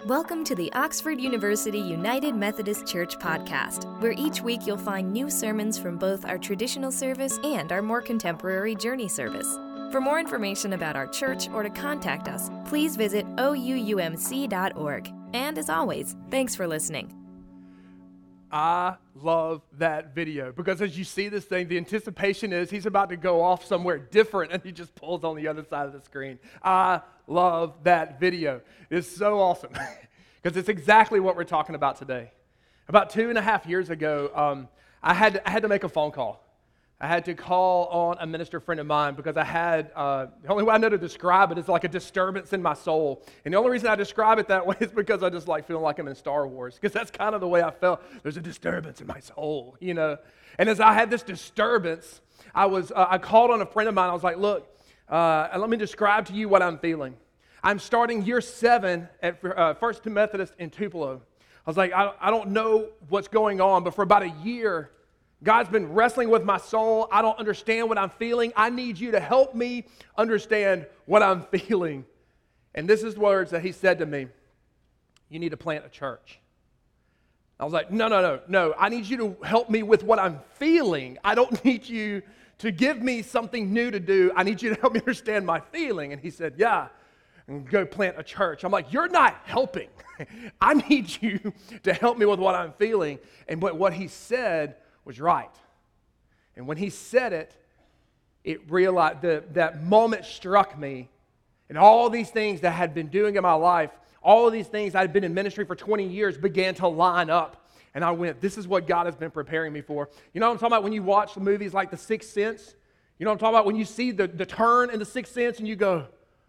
Welcome to the Oxford University United Methodist Church podcast, where each week you'll find new sermons from both our traditional service and our more contemporary journey service. For more information about our church or to contact us, please visit ouumc.org. And as always, thanks for listening. I love that video because as you see this thing, the anticipation is he's about to go off somewhere different and he just pulls on the other side of the screen. I love that video. It's so awesome because it's exactly what we're talking about today. About 2.5 years ago, I had to make a phone call. I had to call on a minister friend of mine because I had, the only way I know to describe it is like a disturbance in my soul. And the only reason I describe it that way is because I just like feeling like I'm in Star Wars, because that's kind of the way I felt. There's a disturbance in my soul, you know. And as I had this disturbance, I called on a friend of mine. I was like, look, let me describe to you what I'm feeling. I'm starting year 7 at First Methodist in Tupelo. I was like, I don't know what's going on, but for about a year, God's been wrestling with my soul. I don't understand what I'm feeling. I need you to help me understand what I'm feeling. And this is words that he said to me. You need to plant a church. I was like, no. I need you to help me with what I'm feeling. I don't need you to give me something new to do. I need you to help me understand my feeling. And he said, yeah, and go plant a church. I'm like, you're not helping. I need you to help me with what I'm feeling. And but what he said was right. And when he said it, it realized that moment struck me, and all these things that I had been doing in my life, all of these things I had been in ministry for 20 years began to line up. And I went, this is what God has been preparing me for. You know what I'm talking about when you watch the movies like The Sixth Sense? You know what I'm talking about when you see the turn in The Sixth Sense and you go,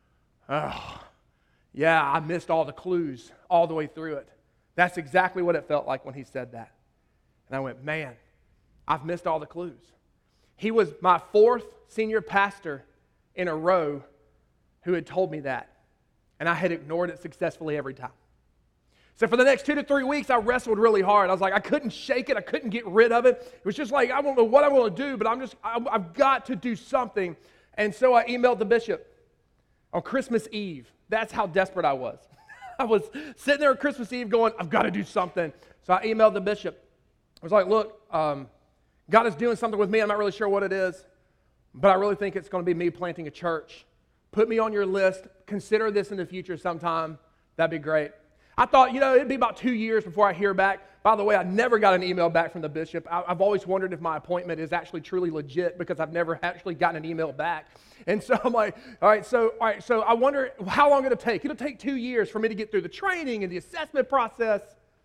oh, yeah, I missed all the clues all the way through it. That's exactly what it felt like when he said that. And I went, man, I've missed all the clues. He was my 4th senior pastor in a row who had told me that. And I had ignored it successfully every time. So for the next 2 to 3 weeks, I wrestled really hard. I was like, I couldn't shake it. I couldn't get rid of it. It was just like, I don't know what I'm going to do, but I've got to do something. And so I emailed the bishop on Christmas Eve. That's how desperate I was. I was sitting there on Christmas Eve going, I've got to do something. So I emailed the bishop. I was like, look, God is doing something with me. I'm not really sure what it is, but I really think it's going to be me planting a church. Put me on your list. Consider this in the future sometime. That'd be great. I thought, it'd be about 2 years before I hear back. By the way, I never got an email back from the bishop. I've always wondered if my appointment is actually truly legit because I've never actually gotten an email back. And so I'm like, all right, so I wonder how long it'll take. It'll take 2 years for me to get through the training and the assessment process.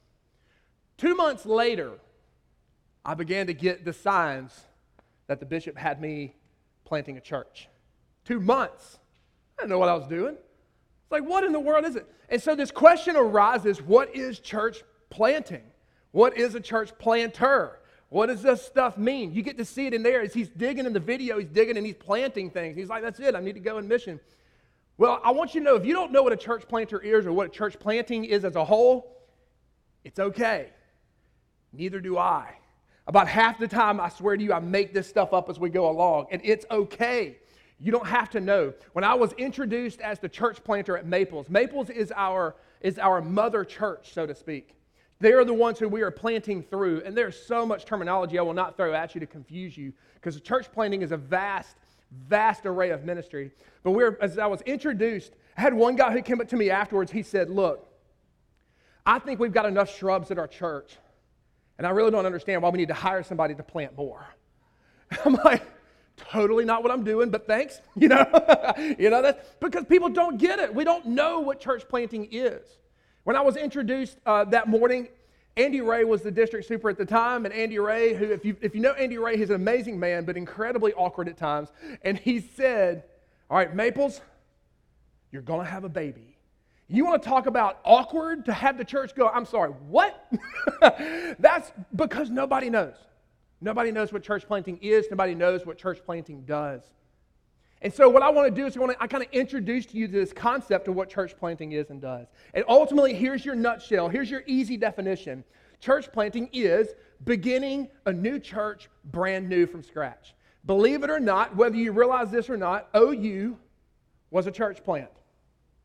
2 months later, I began to get the signs that the bishop had me planting a church. 2 months. I didn't know what I was doing. It's like, what in the world is it? And so this question arises, what is church planting? What is a church planter? What does this stuff mean? You get to see it in there as he's digging in the video, he's digging and he's planting things. He's like, that's it, I need to go in mission. Well, I want you to know, if you don't know what a church planter is or what a church planting is as a whole, it's okay. Neither do I. About half the time, I swear to you, I make this stuff up as we go along, and it's okay. You don't have to know. When I was introduced as the church planter at Maples is our mother church, so to speak. They are the ones who we are planting through, and there's so much terminology I will not throw at you to confuse you, because church planting is a vast, vast array of ministry. But as I was introduced, I had one guy who came up to me afterwards. He said, look, I think we've got enough shrubs at our church, and I really don't understand why we need to hire somebody to plant more. I'm like, totally not what I'm doing, but thanks. That's because people don't get it. We don't know what church planting is. When I was introduced that morning, Andy Ray was the district super at the time, and Andy Ray, who, if you know Andy Ray, he's an amazing man, but incredibly awkward at times. And he said, all right, Maples, you're going to have a baby. You want to talk about awkward to have the church go, I'm sorry, what? That's because nobody knows. Nobody knows what church planting is. Nobody knows what church planting does. And so what I want to do is I kind of introduce you to this concept of what church planting is and does. And ultimately, here's your nutshell. Here's your easy definition. Church planting is beginning a new church brand new from scratch. Believe it or not, whether you realize this or not, OU was a church plant.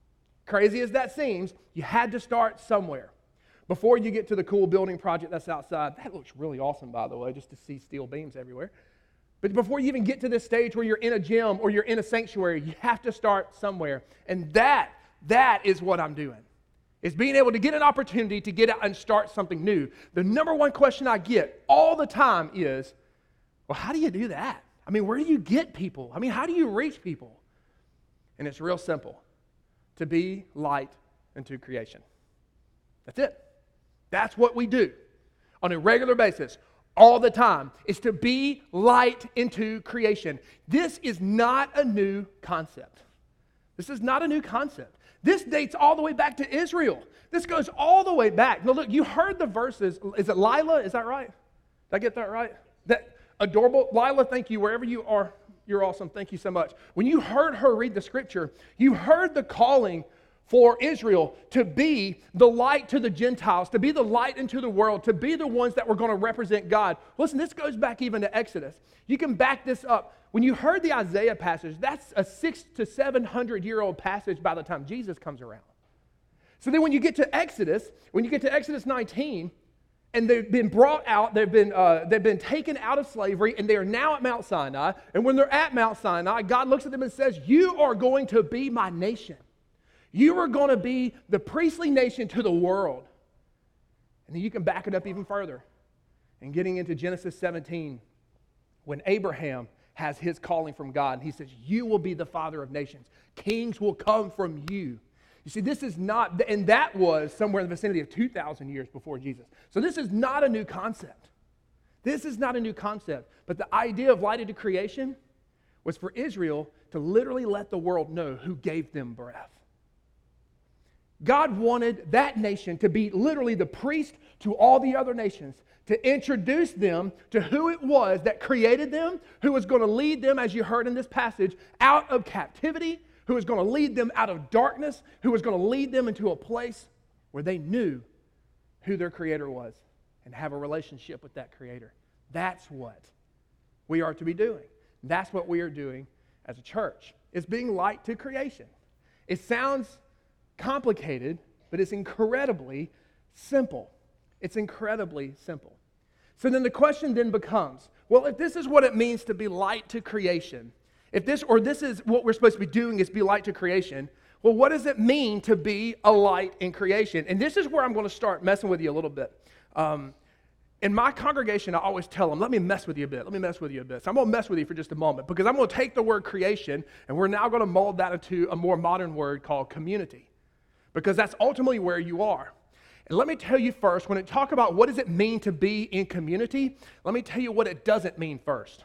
crazy as that seems, you had to start somewhere. Before you get to the cool building project that's outside, that looks really awesome, by the way, just to see steel beams everywhere. But before you even get to this stage where you're in a gym or you're in a sanctuary, you have to start somewhere. And that is what I'm doing. Is being able to get an opportunity to get out and start something new. The number one question I get all the time is, well, how do you do that? I mean, where do you get people? I mean, how do you reach people? And it's real simple. To be light into creation. That's it. That's what we do on a regular basis, all the time, is to be light into creation. This is not a new concept. This is not a new concept. This dates all the way back to Israel. This goes all the way back. Now look, you heard the verses. Is it Lila? Is that right? Did I get that right? That adorable. Lila, thank you. Wherever you are, you're awesome. Thank you so much. When you heard her read the scripture, you heard the calling for Israel to be the light to the Gentiles, to be the light into the world, to be the ones that were going to represent God. Listen, this goes back even to Exodus. You can back this up. When you heard the Isaiah passage, that's a 600 to 700-year-old passage by the time Jesus comes around. So then when you get to Exodus 19, and they've been brought out, they've been taken out of slavery, and they are now at Mount Sinai. And when they're at Mount Sinai, God looks at them and says, you are going to be my nation. You are going to be the priestly nation to the world. And then you can back it up even further. And getting into Genesis 17, when Abraham has his calling from God, and he says, you will be the father of nations. Kings will come from you. You see, this is not, and that was somewhere in the vicinity of 2,000 years before Jesus. So this is not a new concept. This is not a new concept. But the idea of light into creation was for Israel to literally let the world know who gave them breath. God wanted that nation to be literally the priest to all the other nations, to introduce them to who it was that created them, who was going to lead them, as you heard in this passage, out of captivity, who was going to lead them out of darkness, who was going to lead them into a place where they knew who their Creator was and have a relationship with that Creator. That's what we are to be doing. That's what we are doing as a church. It's being light to creation. It sounds complicated, but it's incredibly simple. It's incredibly simple. So then the question then becomes, well, if this is what it means to be light to creation, if this is what we're supposed to be doing is be light to creation, well, what does it mean to be a light in creation? And this is where I'm going to start messing with you a little bit. In my congregation, I always tell them, let me mess with you a bit. Let me mess with you a bit. So I'm going to mess with you for just a moment because I'm going to take the word creation and we're now going to mold that into a more modern word called community. Because that's ultimately where you are. And let me tell you first, when I talk about what does it mean to be in community, let me tell you what it doesn't mean first.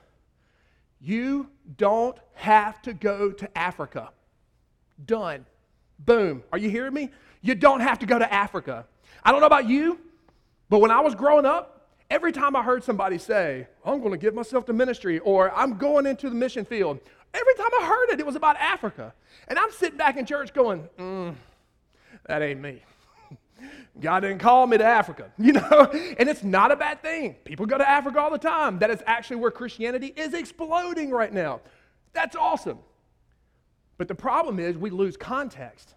You don't have to go to Africa. Done. Boom. Are you hearing me? You don't have to go to Africa. I don't know about you, but when I was growing up, every time I heard somebody say, I'm going to give myself to ministry, or I'm going into the mission field, every time I heard it, it was about Africa. And I'm sitting back in church going, that ain't me. God didn't call me to Africa, and it's not a bad thing. People go to Africa all the time. That is actually where Christianity is exploding right now. That's awesome. But the problem is we lose context.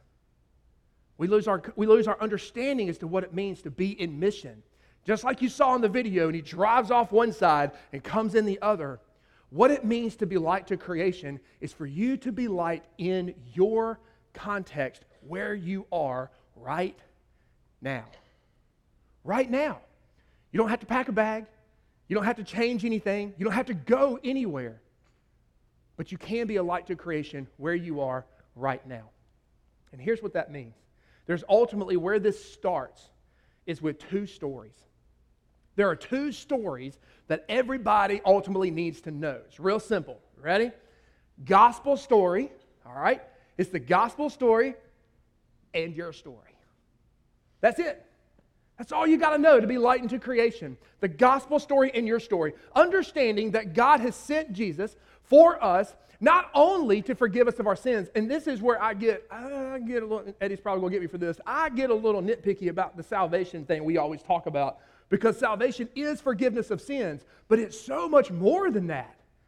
We lose our understanding as to what it means to be in mission. Just like you saw in the video, and he drives off one side and comes in the other. What it means to be light to creation is for you to be light in your context where you are right now. Right now. You don't have to pack a bag. You don't have to change anything. You don't have to go anywhere. But you can be a light to creation where you are right now. And here's what that means. There's ultimately where this starts is with two stories. There are two stories that everybody ultimately needs to know. It's real simple. Ready? Gospel story, all right? It's the gospel story and your story. That's it. That's all you got to know to be light into creation. The gospel story and your story. Understanding that God has sent Jesus for us, not only to forgive us of our sins, and this is where I get a little, Eddie's probably going to get me for this, I get a little nitpicky about the salvation thing we always talk about, because salvation is forgiveness of sins, but it's so much more than that.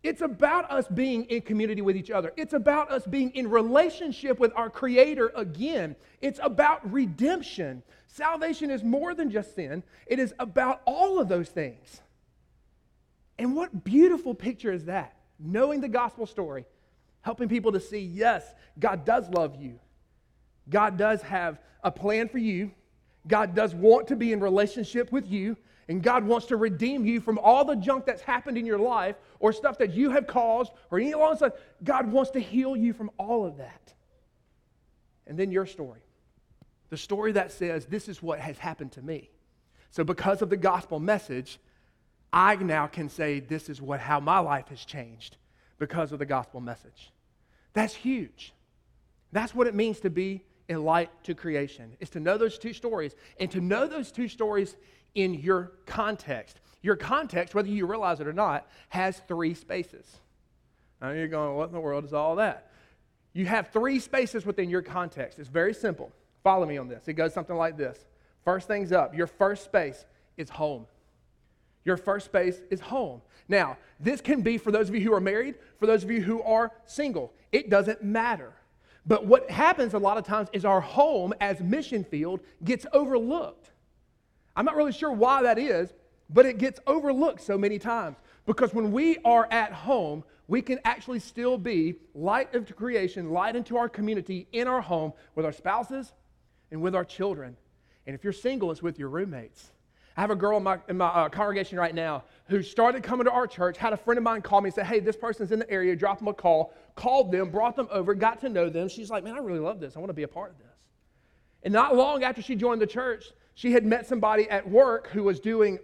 It's about us being in community with each other. It's about us being in relationship with our Creator again. It's about redemption. Salvation is more than just sin. It is about all of those things. And what beautiful picture is that? Knowing the gospel story, helping people to see, yes, God does love you. God does have a plan for you. God does want to be in relationship with you. And God wants to redeem you from all the junk that's happened in your life or stuff that you have caused or any along the side. God wants to heal you from all of that. And then your story. The story that says, this is what has happened to me. So because of the gospel message, I now can say this is how my life has changed because of the gospel message. That's huge. That's what it means to be a light to creation, is to know those two stories, and to know those two stories in your context. Your context, whether you realize it or not, has 3 spaces. Now you're going, what in the world is all that? You have 3 spaces within your context. It's very simple. Follow me on this. It goes something like this. First things up, your first space is home. Your first space is home. Now, this can be for those of you who are married, for those of you who are single. It doesn't matter. But what happens a lot of times is our home as mission field gets overlooked. I'm not really sure why that is, but it gets overlooked so many times. Because when we are at home, we can actually still be light into creation, light into our community, in our home, with our spouses and with our children. And if you're single, it's with your roommates. I have a girl in my congregation right now who started coming to our church, had a friend of mine call me and say, hey, this person's in the area, drop them a call, called them, brought them over, got to know them. She's like, man, I really love this. I want to be a part of this. And not long after she joined the church, she had met somebody at work who was doing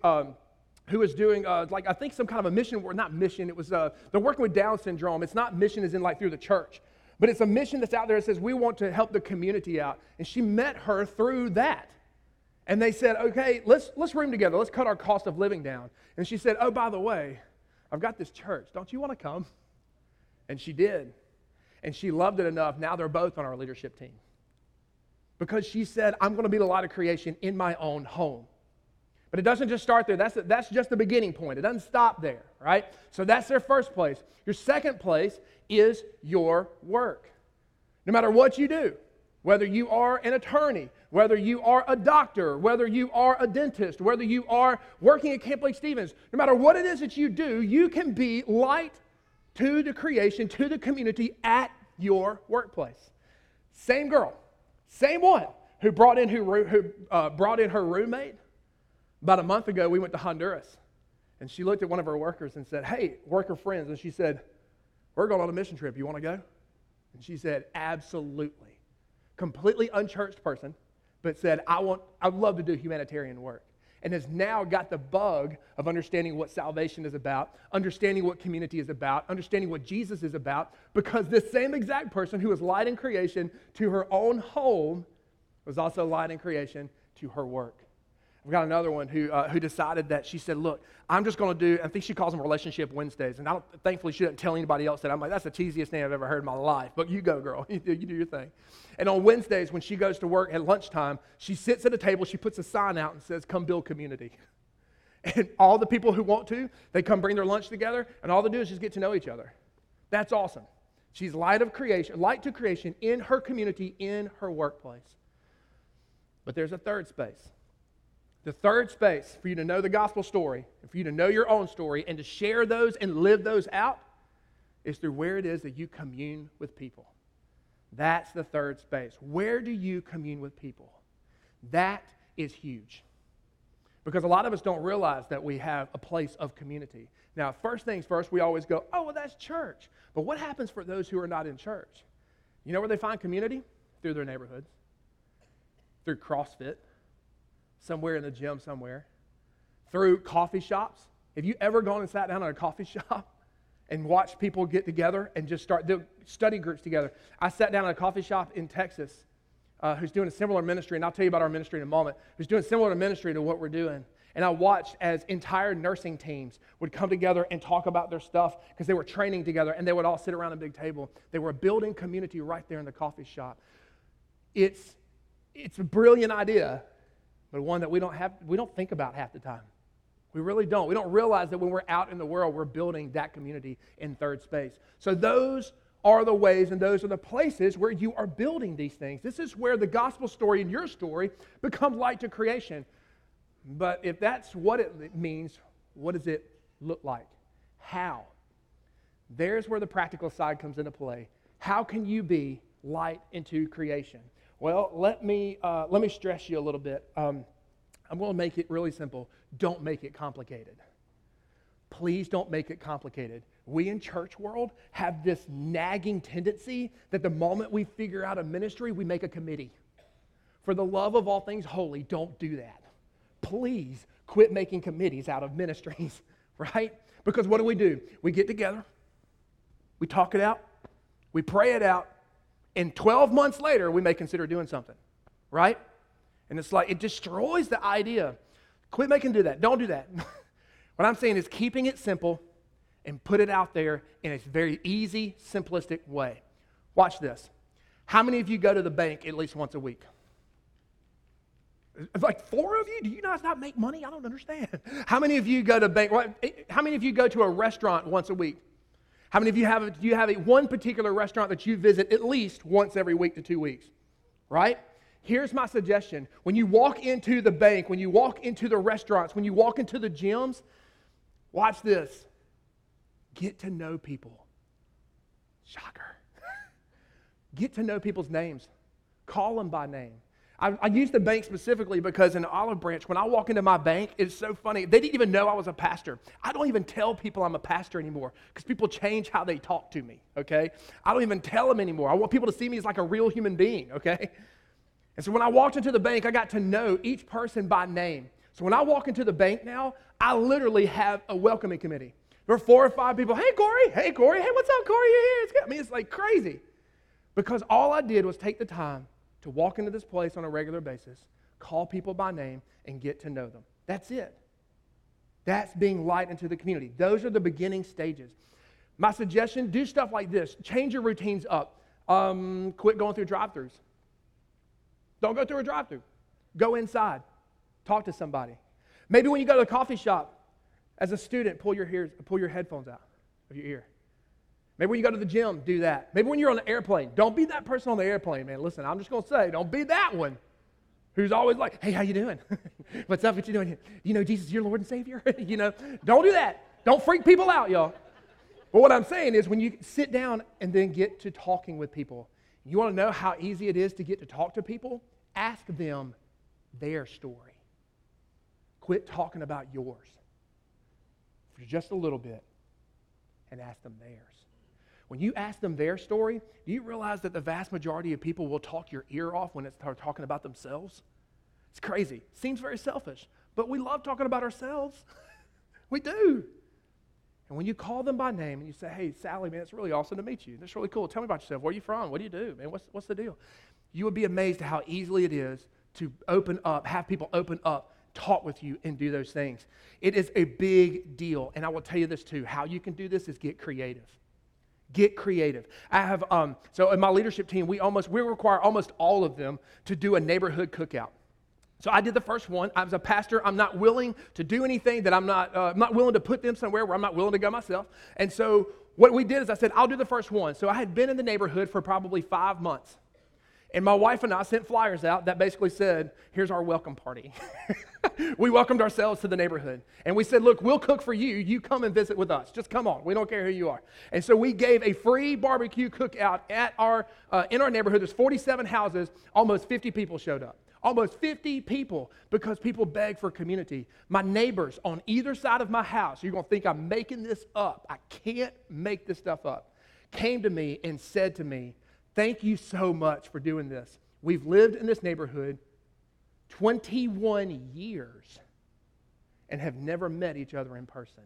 like, I think some kind of a mission, or not mission, it was, they're working with Down syndrome. It's not mission as in like through the church, but it's a mission that's out there that says we want to help the community out. And she met her through that. And they said, okay, let's room together. Let's cut our cost of living down. And she said, oh, by the way, I've got this church. Don't you want to come? And she did. And she loved it enough. Now they're both on our leadership team. Because she said, I'm going to be the light of creation in my own home. But it doesn't just start there. That's just the beginning point. It doesn't stop there, right? So that's their first place. Your second place is your work. No matter what you do, whether you are an attorney, whether you are a doctor, whether you are a dentist, whether you are working at Camp Lake Stevens, no matter what it is that you do, you can be light to the creation, to the community at your workplace. Same girl, same one who brought in her roommate. About a month ago, we went to Honduras, and she looked at one of her workers and said, hey, worker friends, and she said, we're going on a mission trip. You want to go? And she said, absolutely. Completely unchurched person, but said, I'd love to do humanitarian work. And has now got the bug of understanding what salvation is about, understanding what community is about, understanding what Jesus is about, because this same exact person who was light in creation to her own home was also light in creation to her work. I've got another one who decided that she said, look, I'm just going to do, I think she calls them Relationship Wednesdays. And thankfully, she didn't tell anybody else that. I'm like, that's the cheesiest thing I've ever heard in my life. But you go, girl. You do your thing. And on Wednesdays, when she goes to work at lunchtime, she sits at a table, she puts a sign out and says, come build community. And all the people who want to, they come bring their lunch together, and all they do is just get to know each other. That's awesome. She's light to creation in her community, in her workplace. But there's a third space. The third space for you to know the gospel story, and for you to know your own story, and to share those and live those out, is through where it is that you commune with people. That's the third space. Where do you commune with people? That is huge. Because a lot of us don't realize that we have a place of community. Now, first things first, we always go, oh, well, that's church. But what happens for those who are not in church? You know where they find community? Through their neighborhoods, through CrossFit, somewhere in the gym somewhere, through coffee shops. Have you ever gone and sat down at a coffee shop and watched people get together and just start doing study groups together? I sat down at a coffee shop in Texas who's doing a similar ministry, and I'll tell you about our ministry in a moment, who's doing similar ministry to what we're doing. And I watched as entire nursing teams would come together and talk about their stuff because they were training together, and they would all sit around a big table. They were building community right there in the coffee shop. It's a brilliant idea, but one that we don't think about half the time. We really don't. We don't realize that when we're out in the world, we're building that community in Third Space. So those are the ways and those are the places where you are building these things. This is where the gospel story and your story become light to creation. But if that's what it means, what does it look like? How? There's where the practical side comes into play. How can you be light into creation? Well, let me stress you a little bit. I'm going to make it really simple. Don't make it complicated. Please don't make it complicated. We in church world have this nagging tendency that the moment we figure out a ministry, we make a committee. For the love of all things holy, don't do that. Please quit making committees out of ministries, right? Because what do? We get together, we talk it out, we pray it out, and 12 months later, we may consider doing something, right? And it's like, it destroys the idea. Quit making do that. Don't do that. What I'm saying is keeping it simple and put it out there in a very easy, simplistic way. Watch this. How many of you go to the bank at least once a week? Like 4 of you? Do you not make money? I don't understand. How many of you go to bank? How many of you go to a restaurant once a week? How many of you have one particular restaurant that you visit at least once every week to 2 weeks? Right? Here's my suggestion. When you walk into the bank, when you walk into the restaurants, when you walk into the gyms, watch this. Get to know people. Shocker. Get to know people's names. Call them by name. I use the bank specifically because in Olive Branch, when I walk into my bank, it's so funny. They didn't even know I was a pastor. I don't even tell people I'm a pastor anymore because people change how they talk to me, okay? I don't even tell them anymore. I want people to see me as like a real human being, okay? And so when I walked into the bank, I got to know each person by name. So when I walk into the bank now, I literally have a welcoming committee. There are 4 or 5 people. Hey, Corey. Hey, Corey. Hey, what's up, Corey? You're here. It's good. I mean, it's like crazy. Because all I did was take the time to walk into this place on a regular basis, call people by name, and get to know them. That's it. That's being light into the community. Those are the beginning stages. My suggestion, do stuff like this. Change your routines up. Quit going through drive-thrus. Don't go through a drive-thru. Go inside. Talk to somebody. Maybe when you go to the coffee shop, as a student, pull your headphones out of your ear. Maybe when you go to the gym, do that. Maybe when you're on the airplane, don't be that person on the airplane, man. Listen, I'm just going to say, don't be that one who's always like, hey, how you doing? What's up? What you doing here? You know Jesus is your Lord and Savior? Don't do that. Don't freak people out, y'all. But what I'm saying is when you sit down and then get to talking with people, you want to know how easy it is to get to talk to people? Ask them their story. Quit talking about yours for just a little bit and ask them theirs. When you ask them their story, do you realize that the vast majority of people will talk your ear off when it's talking about themselves? It's crazy. Seems very selfish, but we love talking about ourselves. We do. And when you call them by name and you say, hey, Sally, man, it's really awesome to meet you. That's really cool. Tell me about yourself. Where are you from? What do you do, man? What's the deal? You would be amazed at how easily it is to open up, have people open up, talk with you, and do those things. It is a big deal. And I will tell you this too. How you can do this is get creative. Get creative. I have, so in my leadership team, we require almost all of them to do a neighborhood cookout. So I did the first one. I was a pastor. I'm not willing to do anything that I'm not willing to put them somewhere where I'm not willing to go myself. And so what we did is I said, I'll do the first one. So I had been in the neighborhood for probably 5 months. And my wife and I sent flyers out that basically said, here's our welcome party. We welcomed ourselves to the neighborhood. And we said, look, we'll cook for you. You come and visit with us. Just come on. We don't care who you are. And so we gave a free barbecue cookout at in our neighborhood. There's 47 houses. Almost 50 people showed up. Almost 50 people because people begged for community. My neighbors on either side of my house, you're going to think I'm making this up. I can't make this stuff up. Came to me and said to me, thank you so much for doing this. We've lived in this neighborhood 21 years and have never met each other in person.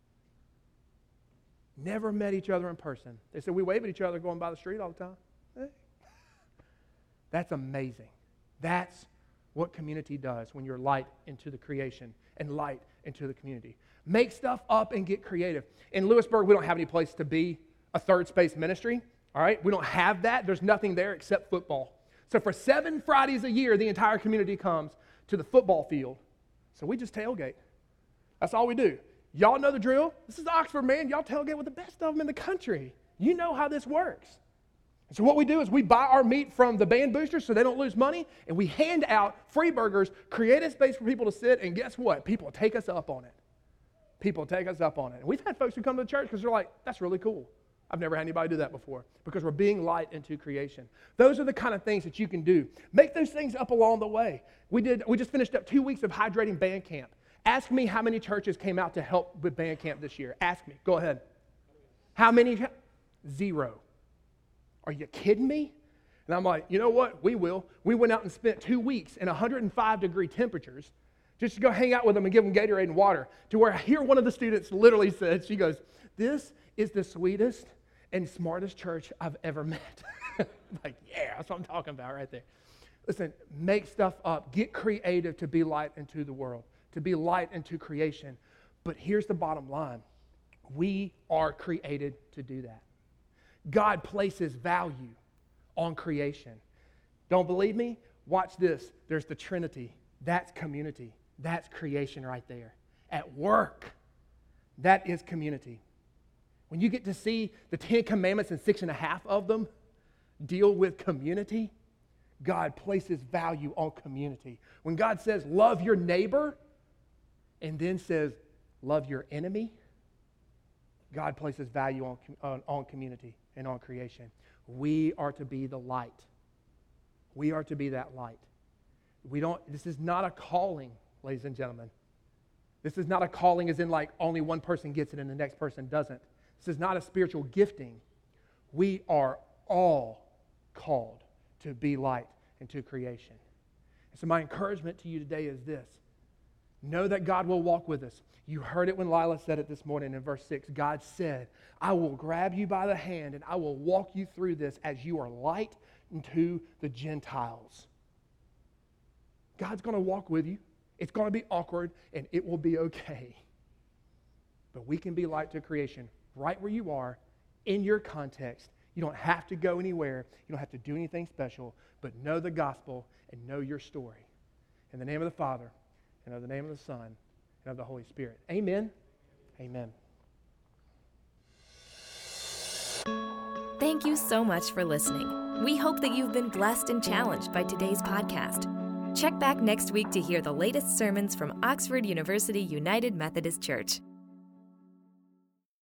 Never met each other in person. They said, we wave at each other going by the street all the time. Hey. That's amazing. That's what community does when you're light into the creation and light into the community. Make stuff up and get creative. In Lewisburg, we don't have any place to be a Third Space ministry. All right, we don't have that. There's nothing there except football. So for 7 Fridays a year, the entire community comes to the football field. So we just tailgate. That's all we do. Y'all know the drill. This is Oxford, man. Y'all tailgate with the best of them in the country. You know how this works. And so what we do is we buy our meat from the band boosters so they don't lose money, and we hand out free burgers, create a space for people to sit, and guess what? People take us up on it. People take us up on it. And we've had folks who come to the church because they're like, that's really cool. I've never had anybody do that before, because we're being light into creation. Those are the kind of things that you can do. Make those things up along the way. We just finished up 2 weeks of hydrating band camp. Ask me how many churches came out to help with band camp this year. Ask me. Go ahead. How many? 0. Are you kidding me? And I'm like, you know what? We will. We went out and spent 2 weeks in 105-degree temperatures just to go hang out with them and give them Gatorade and water, to where I hear one of the students literally said, she goes, this is the sweetest and smartest church I've ever met. Like, yeah, that's what I'm talking about right there. Listen, make stuff up. Get creative to be light into the world, to be light into creation. But here's the bottom line. We are created to do that. God places value on creation. Don't believe me? Watch this. There's the Trinity. That's community. That's creation right there. At work, that is community. When you get to see the 10 Commandments and 6.5 of them deal with community, God places value on community. When God says, love your neighbor, and then says, love your enemy, God places value on community and on creation. We are to be the light. We are to be that light. This is not a calling, ladies and gentlemen. This is not a calling as in like only one person gets it and the next person doesn't. This is not a spiritual gifting. We are all called to be light into creation. And so my encouragement to you today is this. Know that God will walk with us. You heard it when Lila said it this morning in verse 6. God said, I will grab you by the hand and I will walk you through this as you are light into the Gentiles. God's going to walk with you. It's going to be awkward and it will be okay. But we can be light to creation right where you are, in your context. You don't have to go anywhere. You don't have to do anything special, but know the gospel and know your story. In the name of the Father, and of the name of the Son, and of the Holy Spirit. Amen. Amen. Thank you so much for listening. We hope that you've been blessed and challenged by today's podcast. Check back next week to hear the latest sermons from Oxford University United Methodist Church.